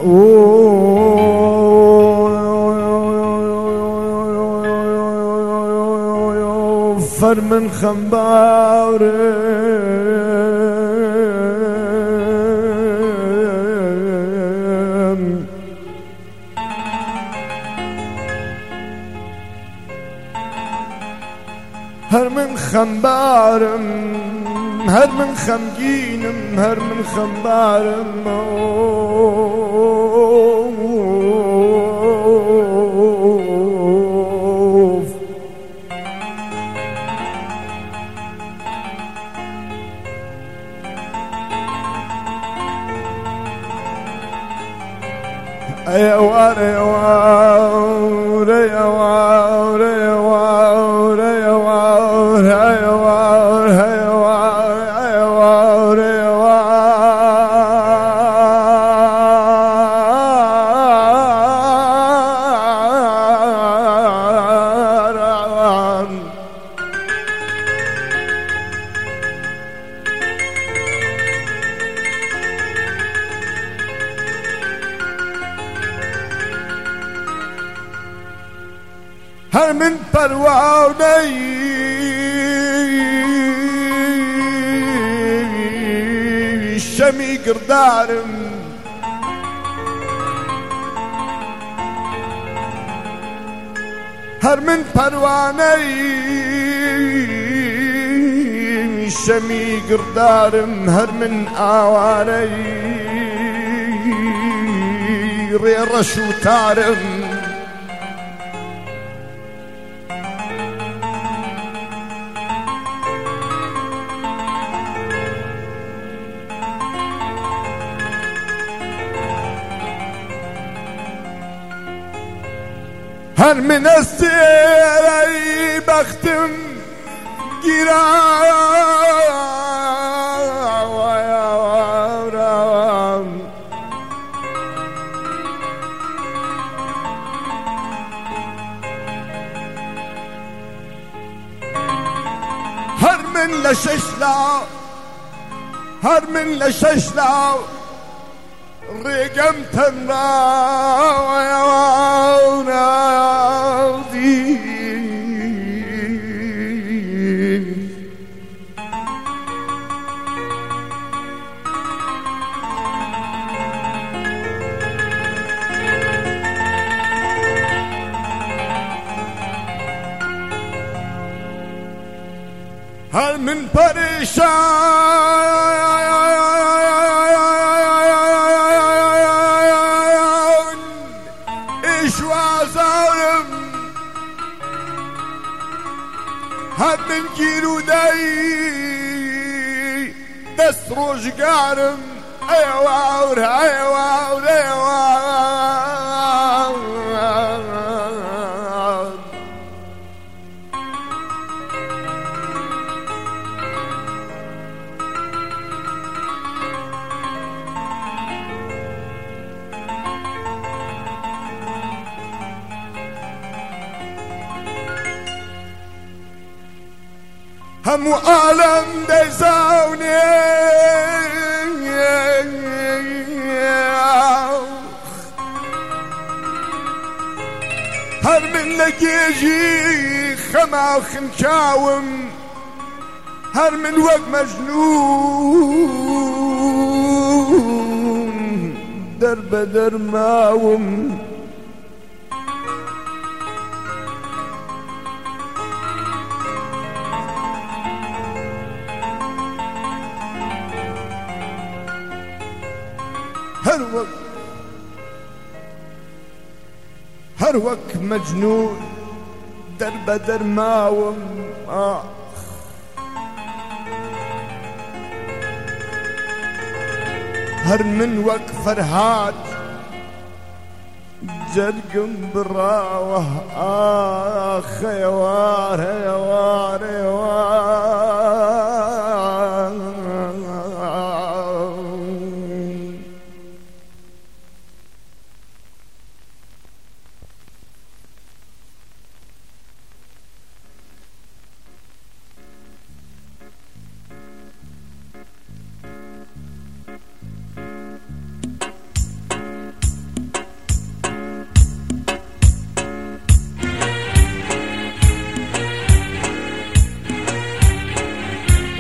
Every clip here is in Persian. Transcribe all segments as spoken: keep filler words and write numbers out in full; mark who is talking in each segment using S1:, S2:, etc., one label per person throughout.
S1: فر من خنبارم هر من خنبارم هر من خمگینم هر من خنبارم يا وار يا وار يا وار يا وار يا وار يا وار يا وار يا وار هر من پروانه‌ای شمی گردارم هر من پروانه‌ای شمی گردارم هر من آواره‌ای ریرش و تارم هر من استیری بختم گیرم هر من لششلا هر من لششلا رقم تمرا يا ونادي هل من پریشان هر من گیروده‌ای دست روزگارم ای واور ای واور ای واور همو عالم دزاوني هر من لقيجي خما خنشاوم هر من وق مجنون درب درماوم هر وقت هر وقت مجنون درب درماوم آه هر من وقت فرهاد جرقم براوه آخ يا وار يا وار يا وار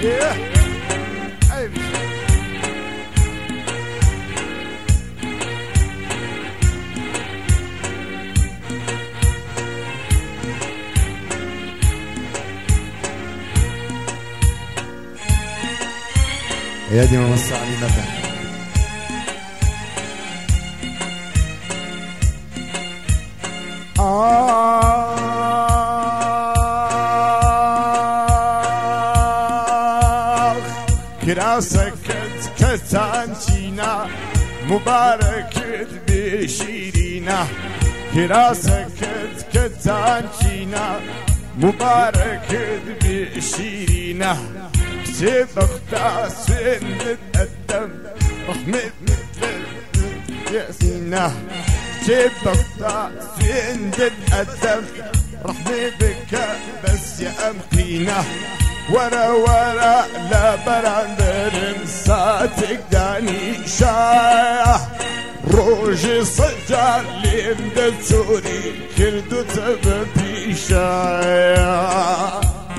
S1: يا دي ما وسع لي متى آخ كراسك كتانشينا مبارك بشيرينا كراسك كتانشينا مبارك بشيرينا سبقت سند الدم رحمة ياسينا سبقت سند الدم رحمة بك بس يا أمقينا ورا ورا لا براندر ساتك داني شايح روجي صجال لمدد سوري كردو تببي شايح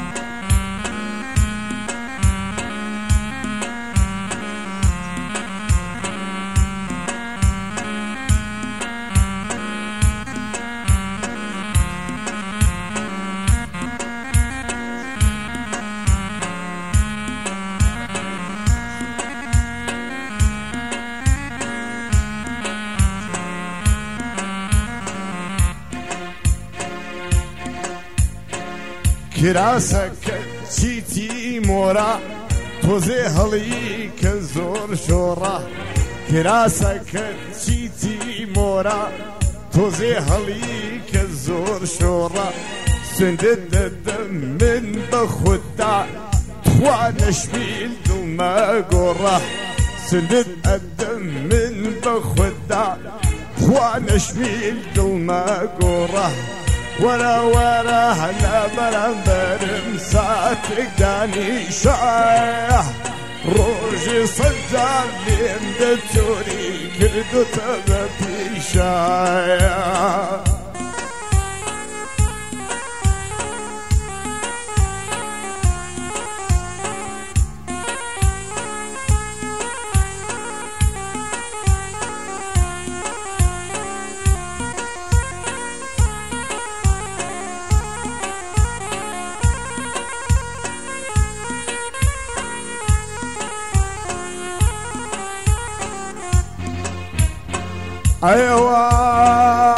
S1: کراسک چیتی مورا توزی هلی که زور شورا کراسک چیتی مورا توزی هلی که زور شورا سندد دم من بخدا توانش بیل دل ما گورا سندد دم من بخدا توانش بیل دل ما گورا ورا ورا هلا برنبر مساتك داني شايح روجي صدار لين دتوري كردو تبتي شايح أيوة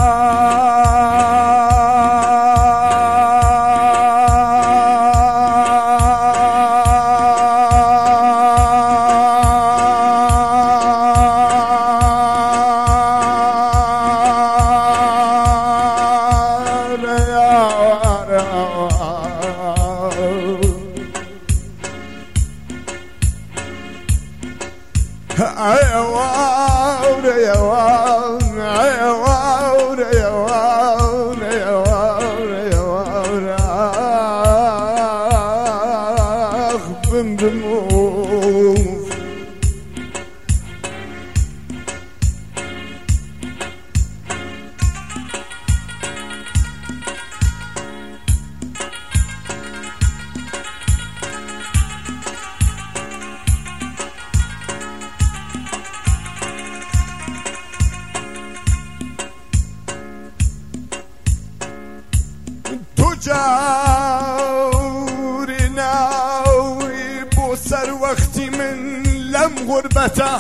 S1: جورنا ويبوسر وقتي من لم غربته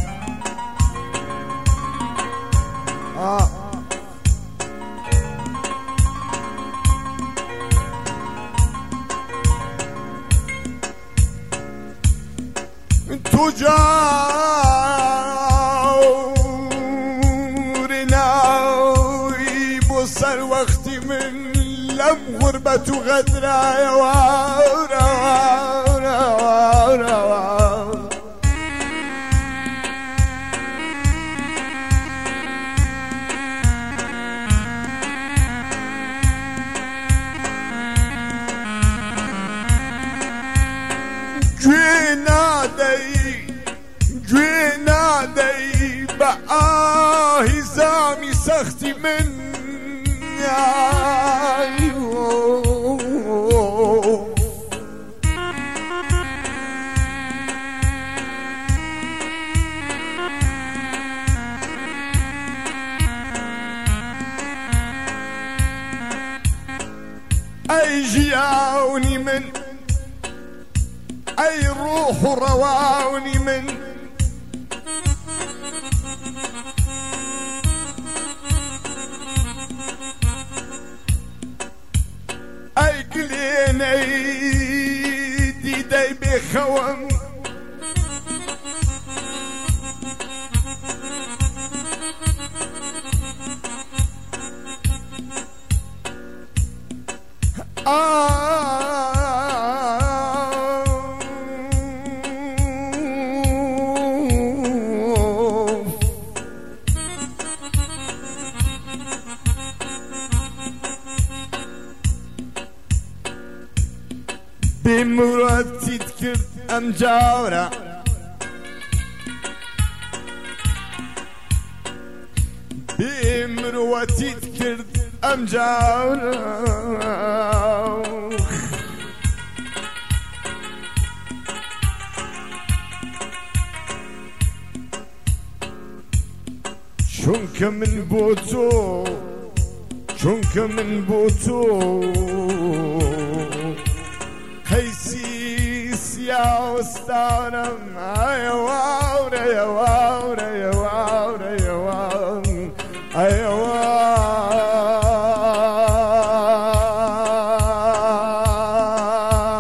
S1: آه. تجارنا ويبوسر وقتي من لم غربة غدرة يا وارا وارا وارا جوينا دي جوينا دي بقى هزامي سختي من رواوني من أي روح رواوني من أي قليني ديدي بخوم آه بمراتي تكرت أم جاورة بمراتي تكرت أم جاورة شونك من بوتو شونك من بوتو خيسيس يا أستانم يا واورا يا واورا يا واورا يا واورا يا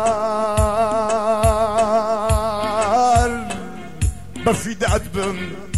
S1: واورا بفيد عتبم